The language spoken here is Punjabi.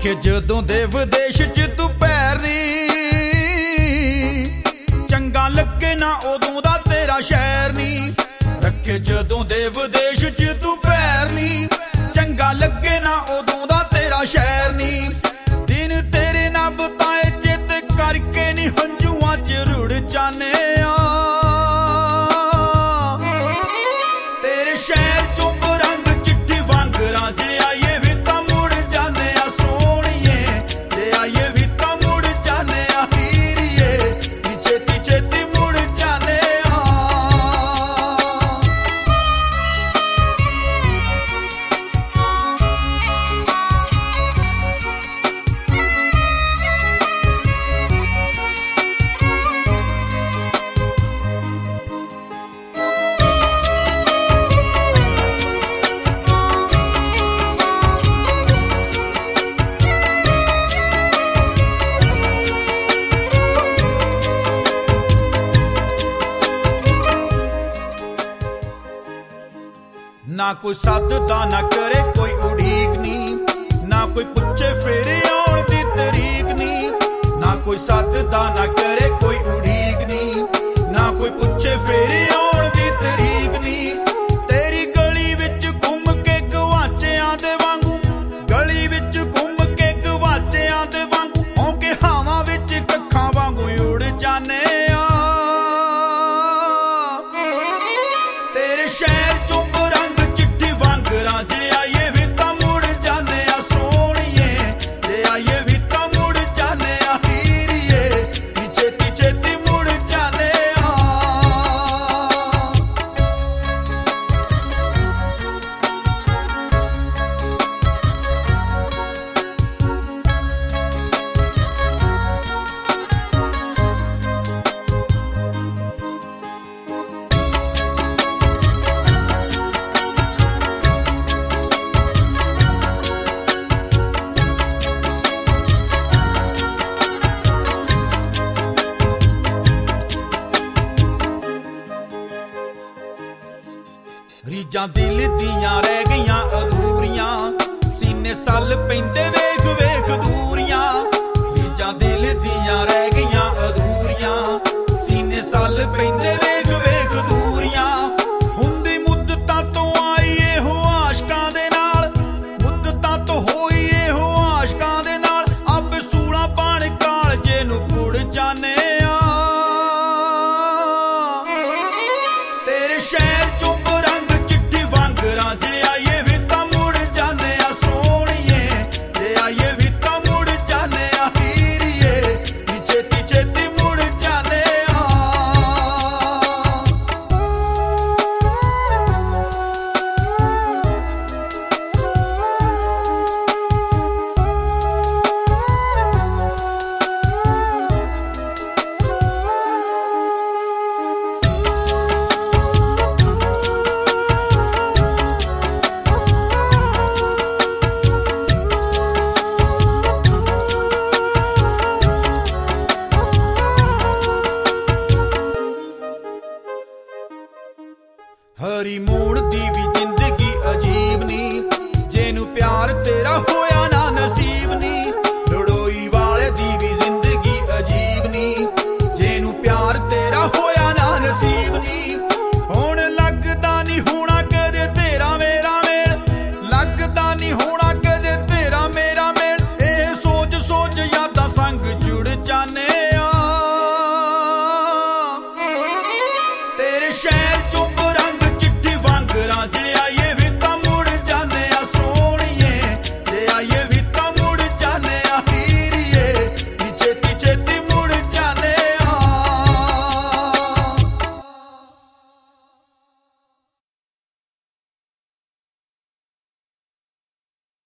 ਰੱਖੇ ਜਦੋਂ ਦੇ ਵਿਦੇਸ਼ ਚ ਤੂੰ ਪੈਰ ਨੀ, ਚੰਗਾ ਲੱਗੇ ਨਾ ਉਦੋਂ ਦਾ ਤੇਰਾ ਸ਼ਹਿਰ ਨੀ। ਰੱਖੇ ਜਦੋਂ ਦੇ ਵਿਦੇਸ਼ ਚ ਤੂੰ ਪੈਰ ਨੀ, ਚੰਗਾ ਲੱਗੇ ਨਾ ਉਦੋਂ ਦਾ ਤੇਰਾ ਸ਼ਹਿਰ ਨੀ। ਦਿਨ ਤੇਰੇ ਨਾਲ ਬਿਤਾਏ ਚਿੱਤ ਕਰਕੇ ਨੀ ਹੰਝੂਆਂ ਚ ਰੁੜ ਜਾਨੇ ਆ। ਤੇਰੇ ਸ਼ਹਿਰ ਚੋਂ ਰੰਗ ਚਿੱਠੀ ਵਾਂਗਰਾਂ ਜੇ ਆਈਏ ਵੀ ਤਾਂ ਮੁੜ ਜਾਨੇ ਆ ਸੋਹਣੀਏ, ਜੇ ਆਈਏ ਵੀ ਤਾਂ ਮੁੜ ਜਾਨੇ ਆ ਹੀਰੀਏ, ਛੇਤੀ ਛੇਤੀ ਮੁੜ ਜਾਨੇ ਆ। ਨਾ ਕੋਈ ਸੱਦਦਾ ਨਾ ਕਰੇ ਕੋਈ ਉਡੀਕ ਨੀ, ਨਾ ਕੋਈ ਪੁੱਛੇ ਫੇਰ ਆਉਣ ਦੀ ਤਰੀਕ ਨੀ। ਨਾ ਕੋਈ ਸੱਦਦਾ ਨਾ ਕਰੇ ਕੋਈ ਉਡੀਕ ਨੀ, ਨਾ ਕੋਈ ਪੁੱਛੇ ਫੇਰ ਆਉਣ ਦੀ ਤਰੀਕ ਨੀ। ਤੇਰੀ ਗਲੀ ਵਿੱਚ ਘੁੰਮ ਕੇ ਗਵਾਚਿਆਂ ਦੇ ਵਾਂਗੂ, ਗਲੀ ਵਿੱਚ ਘੁੰਮ ਕੇ ਗਵਾਚਿਆਂ ਦੇ ਵਾਂਗੂ ਹੌਂਕੇ ਹਵਾ ਵਿੱਚ ਕੱਖਾਂ ਵਾਂਗੂ ਉੜ ਜਾਨੇ ਆ। ਤੇਰੇ ਸ਼ਹਿਰ ਚੋਂ ਜੇ ਆਈਏ ਵੀ ਤਾਂ ਮੁੜ ਜਾਨੇ ਆ ਸੋਹਣੀਏ, ਜੇ ਆਈਏ ਵੀ ਤਾਂ ਮੁੜ ਜਾਨੇ ਆ ਹੀਰੀਏ, ਛੇਤੀ ਛੇਤੀ ਮੁੜ ਜਾਨੇ ਆ। ਰੀਜਾਂ ਦਿਲ ਦੀਆਂ ਰਹਿ ਗਈਆਂ ਅਧੂਰੀਆਂ, ਸੀਨੇ ਸੱਲ ਪੈਂਦੇ ਵੇਖ ਵੇਖ ਦੂਰੀਆਂ। ਰੀਜਾਂ ਦਿਲ ਦੀਆਂ ਰਹਿ ਗਈਆਂ ਅਧੂਰੀਆਂ, ਸੀਨੇ ਸੱਲ ਪੈਂਦੇ ਵੇਖ ਵੇਖ ਦੂਰੀਆਂ। ਹੁੰਦੀ ਮੁੱਦਤਾਂ ਤੋਂ ਆਈ ਇਹੋ ਆਸ਼ਕਾਂ ਦੇ ਨਾਲ, ਮੁੱਦਤਾਂ ਤੋਂ ਹੋਈ ਇਹੋ ਆਸ਼ਕਾਂ ਦੇ ਨਾਲ। ਅੱਬ ਸੂਲਾਂ ਬਣ ਕਾਲਜੇ ਨੂੰ ਪੁੜ ਜਾਨੇ ਆ। ਤੇਰੇ ਸ਼ਹਿਰ ਚੋਂ ਜੇ ਆਈਏ ਵੀ ਤਾਂ ਮੁੜ ਜਾਨੇ ਆ ਸੋਹਣੀਏ, ਜੇ ਆਈਏ ਵੀ ਤਾਂ ਮੁੜ ਜਾਨੇ ਆ ਹੀਰੀਏ, ਛੇਤੀ ਛੇਤੀ ਮੁੜ ਜਾਨੇ ਆ। ਹਰੀ ਮੋੜ ਦੀ ਵੀ ਜ਼ਿੰਦਗੀ ਅਜੀਬ ਨੀ, ਜਿਹਨੂੰ ਪਿਆਰ ਤੇਰਾ ਹੋਇਆ ਨਾ